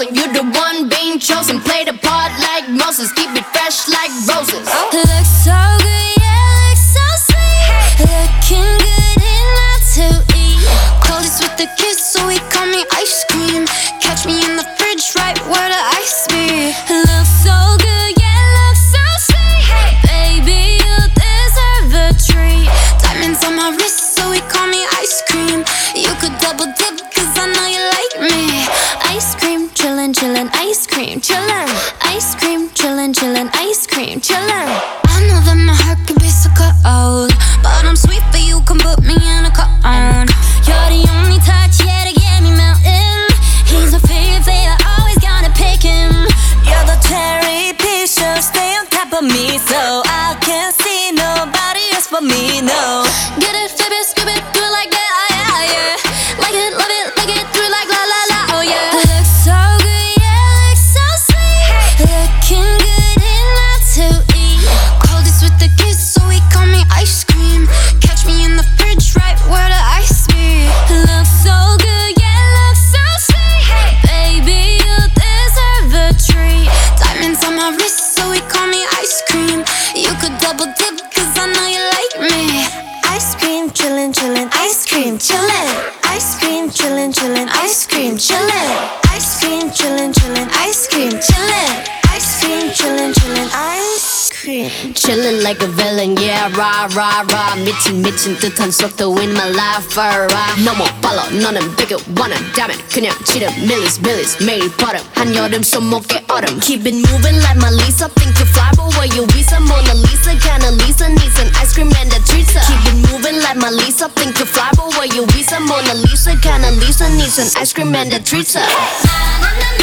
frozen. You the one being chosen. Play the part like Moses. Keep it fresh like roses. Looks so good, yeah, looks so sweet. Looking good enough to eat. Coldest with the kiss, so he call me ice cream. Catch me in the fridge, right where the ice be. Looks so good, yeah, looks so sweet. Baby, you deserve a treat. Diamonds on my wrist, so he call me ice cream. You could double dip, cause I know you like me. Ice cream, chillin', chillin', ice cream, chillin'. Ice cream, chillin', chillin', ice cream, chillin'. I know that my heart can be so cold, but I'm sweet for you, come put me in a cone. You're the only touch, yeah, to get me melting. He's my favorite flavor, always gotta pick him. You're the cherry picture, stay on top of me, so I can't see nobody else but me, no. Get it, flip it, skip it, do it like that, yeah, yeah. Like it, love it, like it, through like la la la, oh yeah. Looks so good, yeah, looks so sweet. Looking good enough to eat. Coldest with the kiss, so he call me ice cream. Catch me in the fridge, right where the ice be. Looks so good, yeah, looks so sweet. Baby, you deserve a treat. Diamonds on my wrist, so he call me ice cream. You could double dip, cause I know you like me. Ice cream, chillin', chillin', ice cream, chillin'. Ice cream, chillin', chillin', ice cream, chillin'. Ice cream, chillin', chillin', ice cream, chillin'. Ice cream, chillin', chillin', ice cream. Chillin' like a villain, yeah, rah, rah, rah. 미친 듯한 속도 in my life, rah. 너무 빨라, 너는 되게 원한다면 그냥 지름, millies, 매일 버릇. 한여름 손목에 얼음. Keep it moving like my Lisa. Think you fly, but where you visa? Mona Lisa, kinda Lisa, needs an ice cream and a treat. Keep it moving like my Lisa. Think you fly, but where you visa? Mona Lisa, kinda Lisa, needs an ice cream and a treat.